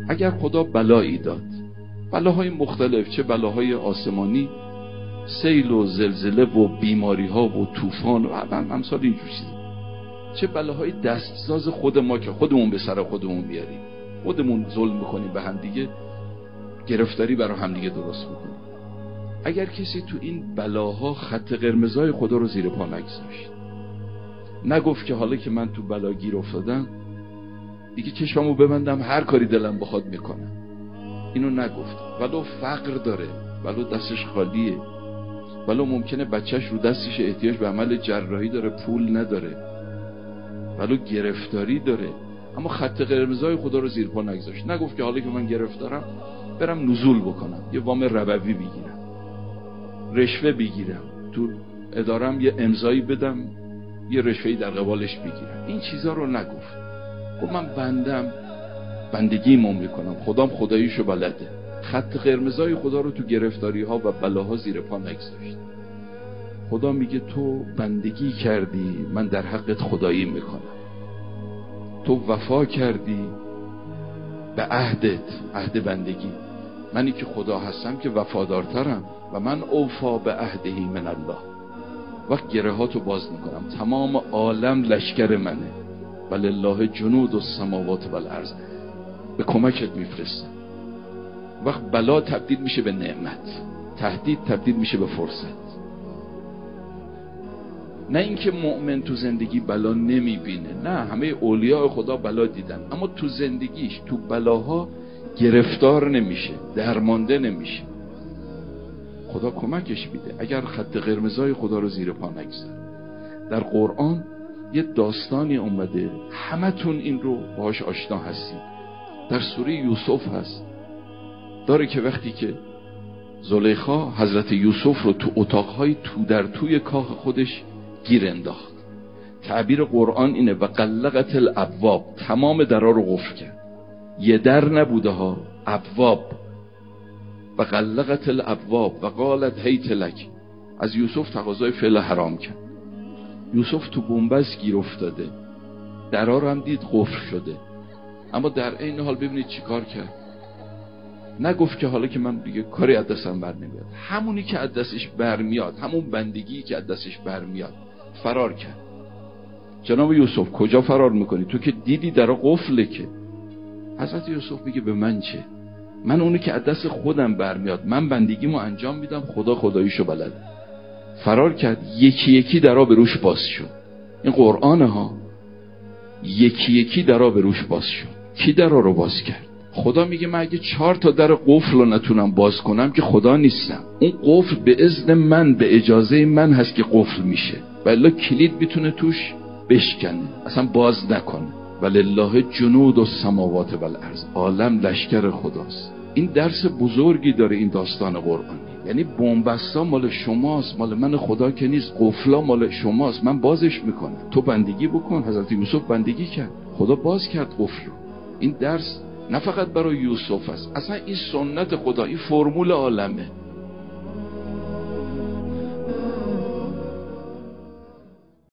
اگر خدا بلایی داد، بلاهای مختلف، چه بلاهای آسمانی، سیل و زلزله و بیماری ها و طوفان و امثال اینجور چیزا، چه بلاهای دستساز خود ما که خودمون به سر خودمون میاریم، خودمون ظلم میکنیم به هم دیگه، گرفتاری برای هم دیگه درست میکنیم. اگر کسی تو این بلاها خط قرمزای خدا رو زیر پا نگذاشت، نگفت که حالا که من تو بلا گیر افتادم دیگه چشممو ببندم هر کاری دلم بخواد میکنم، اینو نگفت، ولو فقر داره، ولو دستش خالیه، ولو ممکنه بچهش رو دستش احتیاج به عمل جراحی داره پول نداره، ولو گرفتاری داره، اما خط قرمزای خدا رو زیر پا نگذاشت. نگفت که حالا که من گرفتارم برم نزول بکنم، یه وام ربوی بگیرم، رشوه بگیرم، تو ادارم یه امضایی بدم یه رشوهی در قبالش بگیرم. این چیزا رو نگفت. خب من بندم، بندگیمو میکنم، خدام خداییشو بلده. خط قرمزای خدا رو تو گرفتاری ها و بلاها زیر پا نگذاشت. خدا میگه تو بندگی کردی، من در حقت خدایی میکنم. تو وفا کردی به عهدت، عهد بندگی، منی که خدا هستم که وفادارترم، و من اوفا به عهدهی من الله. وقت گره ها تو باز میکنم، تمام عالم لشکر منه، ولله جنود السماوات والارض، به کمکت میفرستم. وقت بلا تبدیل میشه به نعمت، تهدید تبدیل میشه به فرصت. نه اینکه مؤمن تو زندگی بلا نمیبینه، نه، همه اولیاء خدا بلا دیدن، اما تو زندگیش تو بلاها گرفتار نمیشه، درمانده نمیشه، خدا کمکش میده اگر خط قرمزای خدا رو زیر پا نگذاره. در قرآن یه داستانی اومده، همتون این رو باهاش آشنا هستید، در سوره یوسف هست، داره که وقتی که زلیخا حضرت یوسف رو تو اتاقهای تو در توی کاخ خودش گیر انداخت، تعبیر قرآن اینه و غلقت الابواب، تمام درها رو قفل کرد، یه در نبوده ها، ابواب، و غلقت الابواب و قالت هیت لک، از یوسف تقاضای فعل حرام کرد. یوسف تو بنبست گیر افتاده، درها رو هم دید قفل شده، اما در این حال ببینید چی کار کرد. نگفت که حالا که من دیگه کاری از دستم بر نمیاد، همونی که از دستش برمیاد، همون بندگی که از دستش برمیاد، فرار کرد. جناب یوسف کجا فرار میکنی؟ تو که دیدی درها قفله. که حضرت یوسف میگه به من چه؟ من اونی که از دست خودم برمیاد، من بندگیمو انجام میدم، خدا خداییشو بلده. فرار کرد، یکی یکی درها به روش باز شد. این قرآنه ها، یکی یکی درها به روش باز شد. کی درها رو باز کرد؟ خدا میگه من اگه 4 تا در قفل رو نتونم باز کنم که خدا نیستم. اون قفل به اذن من، به اجازه من هست که قفل میشه، ولی کلید میتونه توش بشکنه، اصلا باز نکنه. ولله جنود السماوات والارض، عالم لشکر خداست. این درس بزرگی داره این داستان قرآنی. یعنی بنبستا مال شماست، مال من خدا که نیست. قفلا مال شماست، من بازش میکنم، تو بندگی بکن. حضرت یوسف بندگی کرد، خدا باز کرد قفل رو. این درس نه فقط برای یوسف است، اصلا این سنت خدا، این فرمول عالمه.